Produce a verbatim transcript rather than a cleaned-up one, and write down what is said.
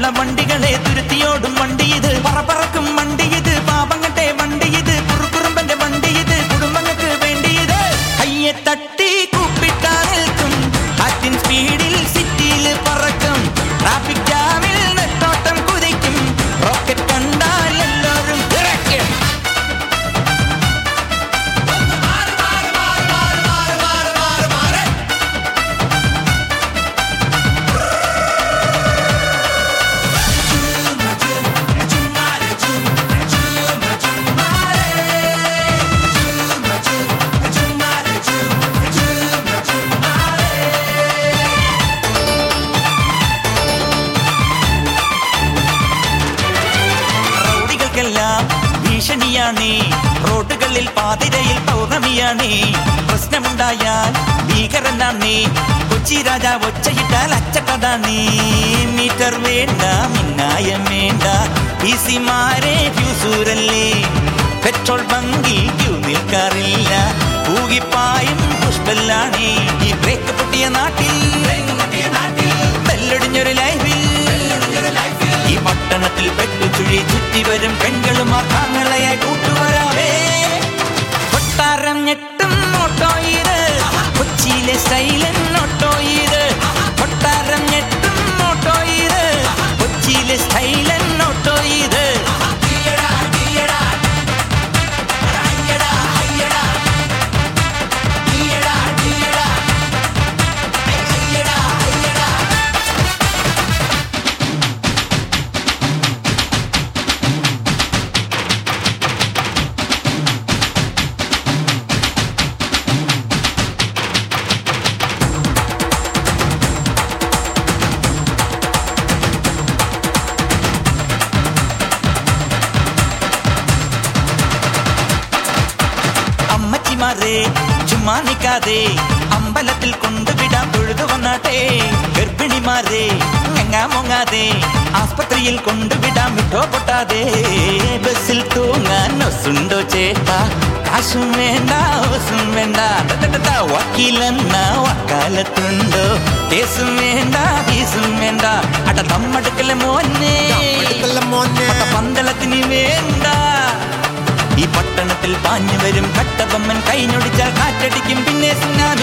വണ്ടികളെ തുരുത്തിയോടും വണ്ടി ഇത്, പറപ്പറക്കും വണ്ടി ഇത്, പാപങ്ങട്ടെ വണ്ടി ഇത്, കുറുക്കുറുമ്പന്റെ വണ്ടി ഇത്, കുടുംബങ്ങൾക്ക് വേണ്ടി ഇത്. കയ്യെ തട്ടി കൂപ്പിട്ടാ നിൽക്കും, കാറ്റിൻ സ്പീഡിൽ സിറ്റിയിൽ പറക്കും, ട്രാഫിക് ജാമിൽ നെട്ടോട്ടം കുതിക്കും, റോക്കറ്റ് കണ്ടാൽ എല്ലാവരും ഇറക്കും. ഭീഷണിയാണേ റോഡുകളിൽ പാതിരയിൽ പൗർണമിയാണേ, പ്രശ്നമുണ്ടായാൽ ഭീകരനാണേ, കൊച്ചി രാജാവ് ഒച്ചയിട്ടാൽ അച്ചട്ടതാണേ. മീറ്റർ വേണ്ട മിന്നായം വേണ്ട, ഈസിമാരെ ഫ്യൂസൂരല്ലേ, പെട്രോൾ ബങ്കിൽ ക്യൂ നിൽക്കാറില്ല, പൂകിപ്പായും പുഷ്പല്ലാണേ. ഈ ബ്രേക്ക് പൊട്ടിയ നാട്ടിൽ ബെല്ലൊടിഞ്ഞൊരു ലൈഫിൽ, ഈ പട്ടണത്തിൽ പെട്ടു ചുഴി ചുറ്റി വരും പെൺകളും ആങ്ങളയായി കൂട്ടുവരാവേ. കൊട്ടാരം ഞെട്ടും ഓട്ടോ ഇത്, കൊച്ചിയിലെ സ്റ്റൈലൻ ഓട്ടോ ഇത്, കൊട്ടാരം ഞെട്ടും ഓട്ടോ ഇത്, കൊച്ചിയിലെ സ്റ്റൈലൻ ഓട്ടോ ഇത്. അമ്മച്ചിമാരെ ചുമ്മാ നിൽക്കാതെ അമ്പലത്തിൽ കൊണ്ടുവിടാൻ തൊഴുതു വന്നാട്ടെ, ഗർഭിണിമാരെ ഞങ്ങാ മുങ്ങാതെ ആസ്പത്രിയിൽ കൊണ്ടുവിടാൻ വിട്ടോ പൊട്ടാതെ. ബസ്സിൽ തൂങ്ങാൻ ഒസുണ്ടോ ചേട്ടാ, കാശും വേണ്ട ഓസും വേണ്ട, വക്കീലെന്ന വക്കാലത്തുണ്ടോ, കേസും വേണ്ട ഫീസും വേണ്ട, അട നമ്മടുക്കലെ മോനെ പന്തളത്തിന് വേണ്ട. ഈ പട്ടണത്തിൽ പാഞ്ഞു വരും കട്ടബൊമ്മൻ കൈഞ്ഞൊടിച്ചാൽ കാറ്റടിക്കും പിന്നെ സുനാമി.